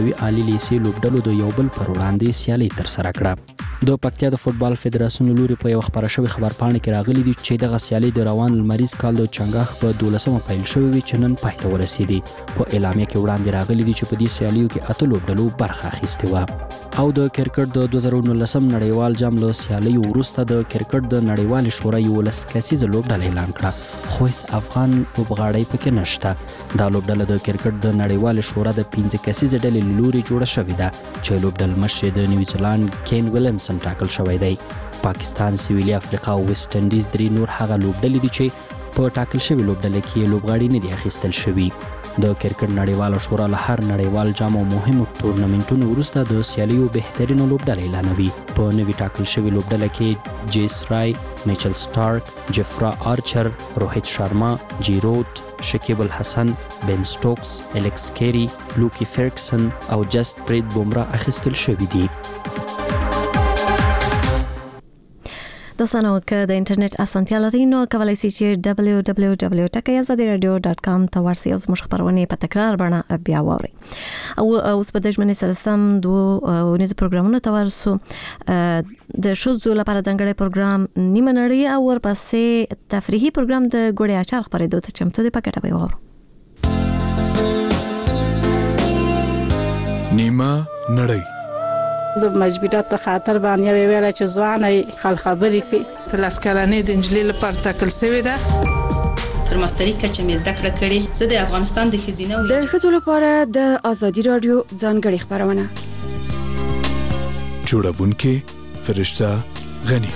عالی لیسې لوبډلو د یو بل پر وړاندې سیالي ترسره کړه. د پکتیا د فوتبال فدراسیون لوري په یو خبره شوی خبرپاڼه کې راغلي دي چې دغه سیالي د روان لمریز کال د چنګاښ په 12مه پیل شوې وي چې نن پای ته ورسېدي. په اعلامیه کې وړاندې راغلي دي چې په دې سیالیو کې 8 لوبډلو برخه اخیستې وه. او د کرکټ د 2019 نړیوال جام له سیالیو وروسته د کرکټ د نړیوال شورا 11 کسیزه لوبډله اعلان کړه، خو هیڅ افغان لوبغاړی پکې نشته. دا لوبډله د کرکټ د نړیوال شورا د 15 کسیزه ډلې لوري جوړه شوې ده چې لوبډل مشر د نیوزیلند کین ویلیمسن ټاکل شوی دی. پاکستان، سویلي افریقا او ویسټ انډیز درې نور هغه لوبډلې دي چې په ټاکل شوی لوبډله کې لوبغاړي نه دي اخیستل شوي. د کرکټ نړیواله شورا له هر نړیوال جام او مهمو ټورنمنټونو وروسته د سیالیو بهترینو لوبډله اعلانوي. په نوي ټاکل شوي لوبډله کې جیس رای، میچل سټارک، جفرا آرچر، روهیت شارما، جی روډ، شکیب الحسن، بن سټوکس، الکس کیری، لوکی فرګسن او جست پریت بومرا اخیستل شوي دي. دوستانو که د انټرنیټ اسانتیا لرئ نو کولی شئ چې www.azadiradio.com ته ورسئ او زموږ خبرونه په تکرار بڼه بیا واورئ. او اوس په د ژمنې سره سم دوه ونیز پروګرامونو ته ورسو. د ښځو لپاره ځانګړی پروګرام نیمه نړۍ او ورپسې تفریحي پروګرام د ګوړې اچار خپرېدو ته چمتو دی. په ګټه به واورو. نیمه نړۍ د مجبورات په خاطر باندې ویل چې ځواني خل خبرې کوي. تلاس کلنې د انجلۍ لپاره ټاکل شوې ده. تر ماستري کچه مې زده کړه کړې. زه د افغانستان د ښځینه د ښځو لپاره د ازادي رادیو ځانګړې خبرونه جوړونکې فرشته غنی.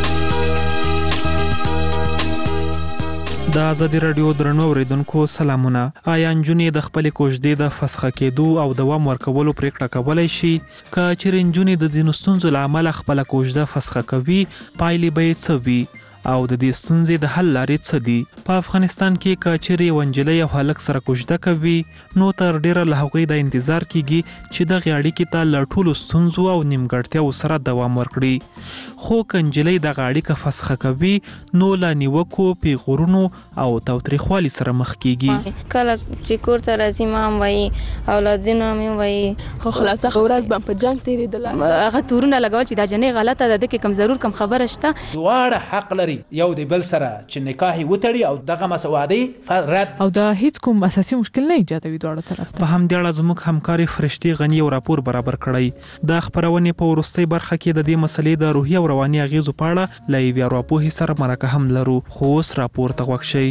د ازادي رادیو درنو اوریدونکو سلامونه. آیا نجونې د خپل کوژدې د فسخه کېدو او دوام ورکولو پریکړه کولای شي؟ که چیرې نجونې د ځینو ستونزو له امله خپل کوژده فسخه کوي، پایلې به یې څه وي او د دې ستونزې د حل لارې څه دي؟ په افغانستان کې که چیرې یو نجلۍ او هلک سره کوژده کوي، نو تر ډیره له هغوی د انتظار کیږي چې دغې اړیکې ته له ټولو ستونزو او نیمګړتیاو سره دوام ورکړي. خو که نجلۍ دغه اړیکه فسخه کوي، نو له نیوکو، پیغورونو او تاوتریخوالي سره مخ کیږي. کله چې کور ته راځي ما هم وایي، اولادونه هم وایي، خو خلاصه ورځ به په جنګ تېرېدله. هغه تورونه لګول چې دا جنې غلطه ده، د کې کم ضرور کم خبره شته. دواړه حق لري یو د بل سره چې نکاح وتړي او دغه مسوادي رد او دا هیڅ کوم اساسي مشکل نه ایجادوي دواړو طرف ته. په همدې اړه زموږ همکاري فرشتي غنی یو راپور برابر کړی. د خبرونې په وروستۍ برخه کې د دې مسلې د روحي او رواني اغیزو په اړه له یوې ارواپوهې سره مرکه هم لرو. خو اوس راپور ته غوږ شئ.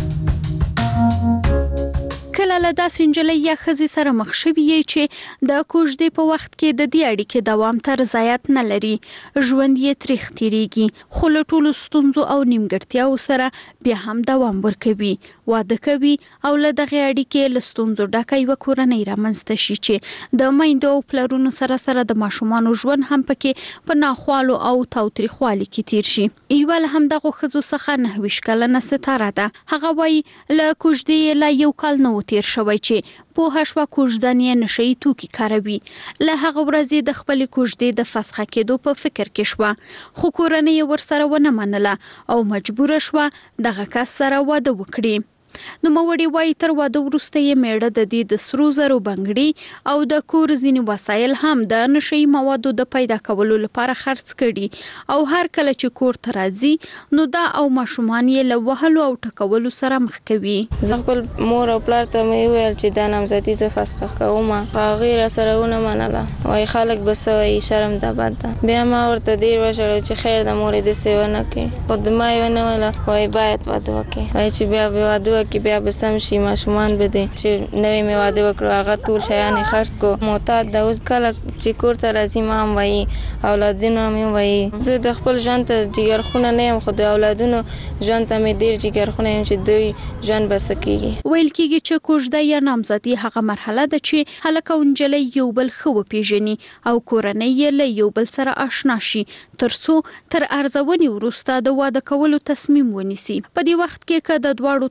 کله له داسې نجلۍ یا ښځې سره مخ شوي یې چې د کوژدې په وخت کې د دې اړیکې دوام ته رضایت نه لري، ژوند یې تریخ تیریږي، خو له ټولو ستونزو او نیمګړتیاو سره بیا هم دوام ورکوي، واده کوي او له دغې اړیکې له ستونزو ډکه یوه کورنۍ رامنځته شي چې د میندو او پلرونو سره سره د ماشومانو ژوند هم پکې په ناخوالو او تاوتریخوالي کې تیر شي. یوه له همدغو ښځو څخه 29 کلنه ستاره ده. هغه وایي له کوژدې لا یو کال نه تیر شوی چې پوهه شوه کوژدن یې نشهیي توکي کاروي. له هغه ورځې د خپلې کوژدې د فسخه کېدو په فکر کې شوه، خو کورنۍ یې ورسره ونه منله او مجبوره شوه دغه کس سره واده وکړي. نوموړې وایي تر واده وروسته یې میړه د دې د سرو زرو بنګړي او د کور ځینې وسایل هم د نشهیي موادو د پیدا کولو لپاره خرڅ کړي او هر کله چې کور ته راځي نو دا او ماشومان یې له وهلو او ټکولو سره مخ کوي. زه خپل مور او پلار ته مې وویل چې دا نامزدي زه فسخه کوم، هغوی راسره ونه منله، وایي خلک به څه وایي، شرم ده بد ده. بیا ما ورته ډېر وژړل چې خیر ده مورې داسې ونه کړې، خو د ما یې ونه ویله، وایي باید واده وکړې، وایي چې بیا به واده کې بیا به سم شي، ماشومان به دي چې نوې مې واده وکړو هغه ټول شیان یې خرڅ کو معتاد ده. اوس کله چې کور ته راځي ما هم وایي، اولادونه هم وایي. زه د خپل ژوند ته جګرخونه نه یم، خو د اولادونو ژوند ته مې ډېر جګرخونه یم چې دوی ژوند به څه کېږي. ویل کېږي چې کوژده یا نامزدي هغه مرحله ده چې هلک او نجلۍ یو بل ښه وپېژني او کورنۍ یې له یو بل سره آشنا شي تر څو تر ارزونې وروسته د واده کولو تصمیم ونیسي. په دې وخت کې که د دواړو تفاهم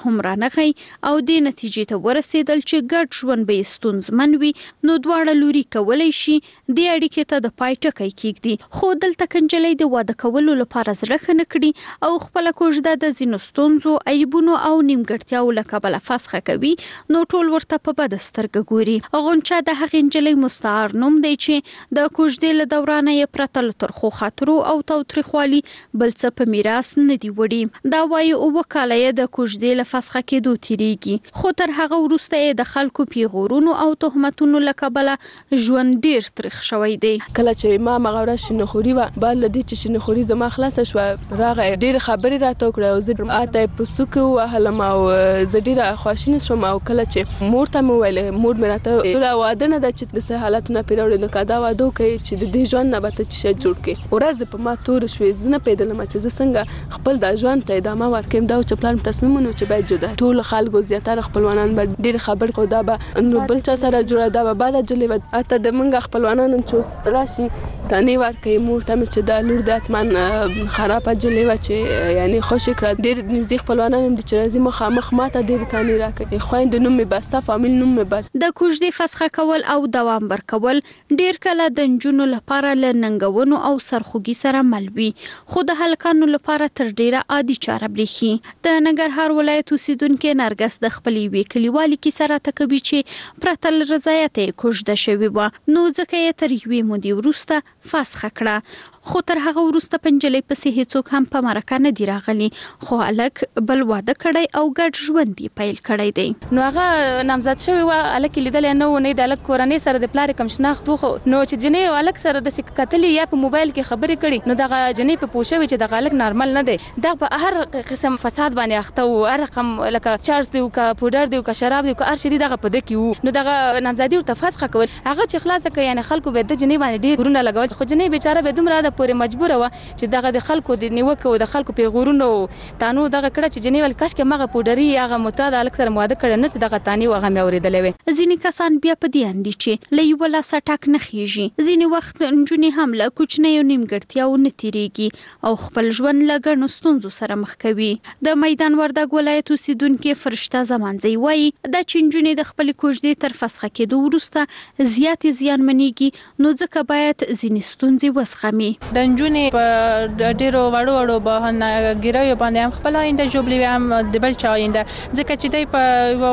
هم رانغی او د نتیجې ته ورسېدل چې ګډ ژوند به ستونزمن وي نو دواړه لوري کولای شي د اړیکې ته د پای ټکی کېږدي. خو دلته کنجلۍ د واده کولو لپاره زړه ښه نه کړي او خپله کوژده د ځینو ستونزو، عیبونو او نیمګړتیاو له کبله فسخه کوي نو ټول ورته په بده سترګه ګوري. غونچه د هغې نجلۍ مستعار نوم دی چې د کوژدې له دورانه یې پرته له ترخو خاطرو او تاوتریخوالي بل څه په میراث نه دي وړي. دا وایي 7 کاله یې د کوژدې له فسخه کېدو تیریږي، خو تر هغه وروسته یې د خلکو پیغورونو او تهمتونو له کبله ژوند ډیر تریخ شوی دی. کله چې ما مغه ورځ شینخوري و بعد لدی چې شینخوري د ما خلاص شو راغی ډیر خبرې راته وکړه او زه اته په سوق وهلم او زه ډیر خواشینه شوم. او کله چې مور ته مې ویل مور مې راته دا واده نه د چې د سه حالتونه پیروړي نو کدا واده کوي چې د دې ژوند نه به ته چې جوړ کې ورځ په ما تور شوې زنه پیدلم چې زه څنګه خپل د ژوند ته ادامه ورکم. دا چې پلان تصمیمونه چې باید جدا ټول خلکو زیاتره خپلوانان به ډیر خبر کو دا به نو بل چا سره جوړه دا به بعد جلې اته د منګه خپلوانان چې راشي تانی ورکې مور ته چې دا لور د اتمن خراب جلې و چې یعنی خوش کړه ډیر نږدې خپلوانان چې راځي مخامخ ماته ډیر تانی راکې خويند نوم مې بسته فامیل نوم مې بس. د کوژدې فسخه کول او دوام ورکول ډیر کله د نجونو لپاره له ننګونو او سرخوږي سره مل وي، خو د هلکانو لپاره تر ډیره عادي چاره برېښي. د ننګرهار ولایت اوسیدونکو نرګس د خپلې وی کلیوالي کې سره تکبي چې پرتل رضایت کوژده شوی و نو ځکه یې تر یوې مودې وروسته فسخه کړه. خو تر هغه وروسته پنجلې پسې هیڅوک هم په مرکه نه دی راغلی، خو الک بل واده کړی او ګډ ژوند یې پیل کړی دی. نو هغه نامزد شوی و الک لیدل نه و نه د الک کورنۍ سره د پلار کم شناخت خو نو چې جنې الک سره د کتلې یا په موبایل کې خبرې کړي نو دغه جنې په پوښوي چې دغه الک نارمل نه دی. دا په هر قسم فساد باندې اخته او هر رقم لکه چارج دی او کا پودر دی او کا شراب دی او کا هر شي دی دغه په دکی وو. نو دغه نامزدي ورته فسخه کول هغه چې خلاص کړي یعنی خلکو به د جنې باندې ډیر ورونه لګول، خو جنې بیچاره به دومره د پورې مجبور و چې دغه د خلکو د نیوکه او د خلکو پیغورونو تانو دغه کړه چې جنې ول کاش کې مغه پودري هغه متعد الک سره مواده کړي نه چې دغه تانی هغه مې اوریدلې وي. ځینې کسان بیا په دې اندي چې لې ولا سټاک نه خيږي، ځینې وخت نجونې هم له کوچنیو نیمګړتیاو نه تیریږي او خپل ژوند لګڼو ستونزو سره مخ کوي. د میدان وردګ ولایت اوسیدونکو فرشته زمانځي وایي د چنجونې د خپل کوژدې تر فسخه کېدو وروسته زیات زیانمنېږي نو ځکه باید ځینې ستونزې وسخمي. د نجونې په ډیرو وړو بهانه ګیرایو باندې هم خپل آینده جوړوي هم د بل چا آینده، ځکه چې دوی په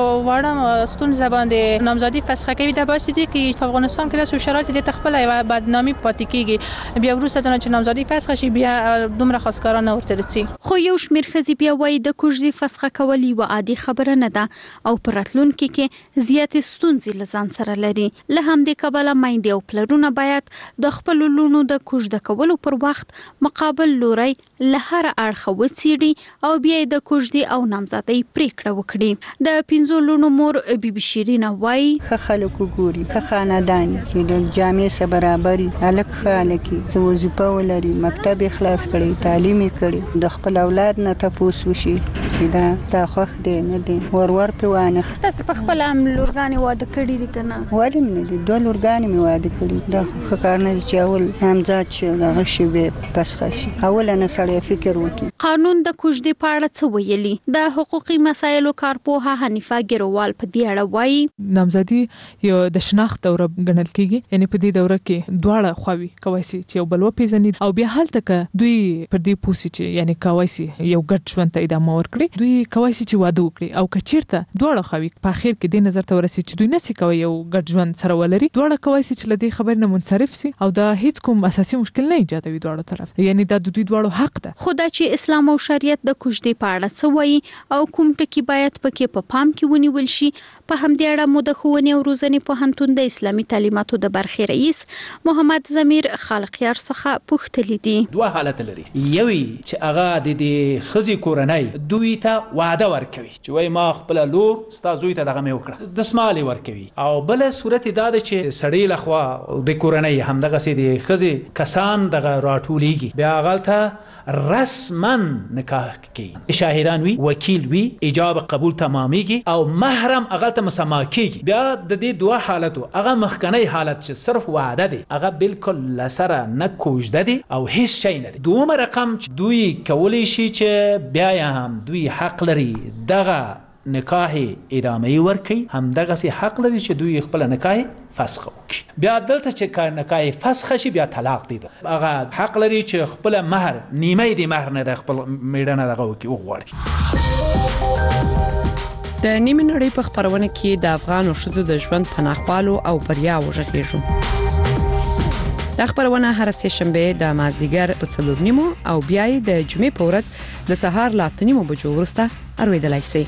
وړه ستونزه باندې نامزدي فسخه کوي. دا باعث دي چې په افغانستان کې د شرایط د تخپل یو بدنامي پاتې کیږي، بیا وروسته د چې نامزدي فسخه شي بیا دومره خاصکارانه ورته رسي. خو یو شمیر خزي بیا وایي د کوژدې فسخه کول یو عادي خبره نه ده او پر راتلونکي کې زیات ستونزې لزان سره لري. له همدې کبله میندې او پلرونه باید د خپل لونو د کوژده کولو پر وخت مقابل لوري له هر اړخه وڅېړي او بیا د کوژدې او نامزدۍ پریکړه وکړي. د 5 لونو مور بیبي شیرینه وایي ښه خلکو ګوري، ښه خاندان چې د جامې سره برابري الک خالکی چې وظیفه ولري، مکتب خلاص کړي، تعلیم کړي، د خپل اولاد نه تاسو وشي چې دا تا خوښ دی نه دی ورور په وانه. تاسو په خپل هم لورګانې واده کړي دي کنه؟ ولیم نه دي، 2 لورګانې مې واده کړي. دا ښه کار نه چې اول نامزد شي دغه شی به فسخه شي. اول نه سړی فکر وکړي. قانون د کوژدې په اړه څه ویلي؟ د حقوقي مسایلو کارپوهه حنیفه ګروال په دې اړه وایي نامزدي یو د شناخت دوره ګڼل کیږي، یعنی په دې دوره کې دواړه خواوي کوي چې یو بل وپیژني او بیا حالت ک دوی پر دې پوسی چې یعنی کوي یو ګډ ژوند ته ادامه ورکړي، دوی کوي چې واده وکړي او کچیرته دواړه خواوي په اخر کې د نظر ته ورسي چې دوی نسی کوي یو ګډ ژوند سره ولري، دواړه کوي چې لدی خبر نه منصرف سي او دا هیڅ کوم اساسي مشکل نه ایجادوي دواړو طرف، یعنی دا د دوی دواړو حق ده. خدای چې اسلام او شریعت د کوژدې په اړه څه وایي او کوم ټکي باید پکې په پام کې ونیول شي، په همدې اړه مو د ښوونې او روزنې پوهنتون د اسلامي تعلیماتو د برخې رئیس محمد ضمیر خالقیار څخه پوښتلي دي. 2 حالت لري، یوي چې هغه د خزي کورنۍ دوی ته وعده ورکوي چې وای ما خپل لور ستا زوی ته دغه مې وکړه د سمالي ورکوي، او بل صورت دا ده چې سړی لخوا د کورنۍ هم دغه سي د خزي کسان دغه راټوليږي بیا غلطه رسما نکاح کی، شاهدان وی، وکیل وی، ایجاب قبول تمامیږي او محرم اغلطه مسما کیږي. بیا د دې 2 حالتو هغه مخکنی حالت چې صرف وعده دی هغه بالکل لسره نه کوژده دی او هیڅ شی نه دی. دوم رقم دوی کولی شي چې بیا هم دوی حق لري دغه نکاح ادامه ورکړي، همدغسې حق لري چې دوی خپل نکاح فسخ وکړي. بیا دلته چې نکاح فسخ شي بیا طلاق دی، هغه حق لري چې خپل مهر نیمه دی مهر نه د خپل میړه نه دغه وکړي وغواړي. د نیمه نړۍ په خبرونه کې د افغان ښځو د ژوند پناهوالو او بریا وژغېږو. د خبرونه هر سه شنبه د مازدیګر په 4:30 او بیا د جمعې په ورځ د سهار لا 8:30 بجو وروسته اورېدلای شئ.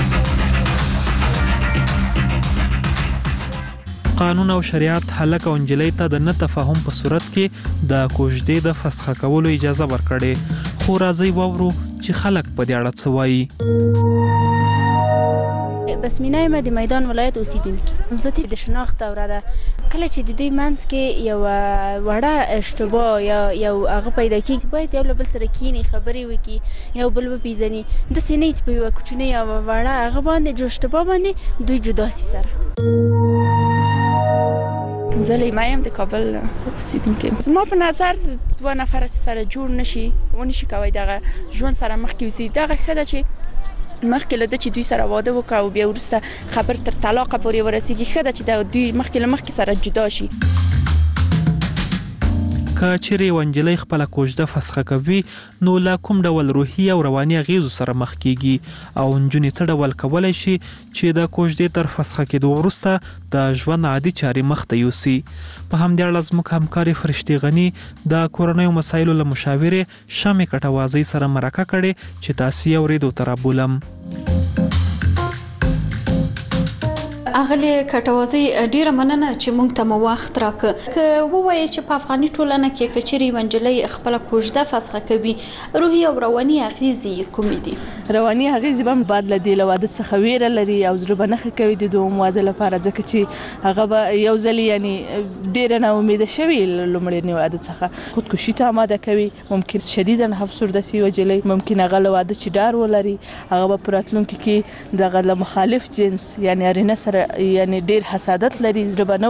قانون او شریعت هلک او انجلۍ ته د نه تفاهم په صورت کې د کوژدې د فسخ کولو اجازه ورکړي، خو راځي وورو چې خلک په دې اړه څه وایي. بسمینه ما د میدان ولایت اوسیدونکي مزوتی د شناخت دوره ده. کله چې د دوی منځ کې یو وړه اشتباه یا یو هغه پیدا کیږي، باید یو بل سره کینی خبرې وکړي، یو بل وپیژني. د سینې په یو کوچنی یا وړه هغه باندې جو اشتباه باندې دوی جدا سي سره. زه یم د کابل اوسیدونکي. زما په نظر دوه نفر سره جوړ نشي ونشي کوي دغه ژوند سره مخ کې وسی. دغه خدای چې مخکې له چې دوی سره واده وکړي او بیا وروسته خبر تر طلاق پورې ورسیږي، خدای چې دوی مخکې سره جدا شي. که چیرې ونجلۍ خپل کوژده فسخ کوي نو لا کوم ډول روحي او رواني اغیزو سره مخ کیږي او نجونې څه ډول کولای شي چې د کوژدې تر فسخ کېدو وروسته د ژوند عادي چارې مخ ته یوسي. په همدې اړه زموږ همکارې فرشتي غني د کورنیو مسایلو له مشاورې شمې کټوازۍ سره مرکه کړې چې تاسو یې اورېدو ته رابولم. اغلی کټوازی ډیره مننه چې مونږ ته مو وخت راکړ. که ووایي چې په افغاني ټولنه کې کچري ونجلۍ خپل کوژده فسخ کوي، روحي او رواني اغیزې کومې دي؟ رواني اغیزې به بعد له دې واده څخه ویره لري او زړه به نه کوي د دوم واده لپاره، ځکه چې هغه به یو ځل یعنی ډیره نه امید شوی لومړنی واده څخه خودکشي ته آماده کوي. ممکن شدیدا افسرده شي وجلې، ممکن هغه له واده چې ډار ولري، هغه په راتلونکي کې دغه مخالف جنس یعنی ارینه سره یعنی ډیر حسادت لري، زړه به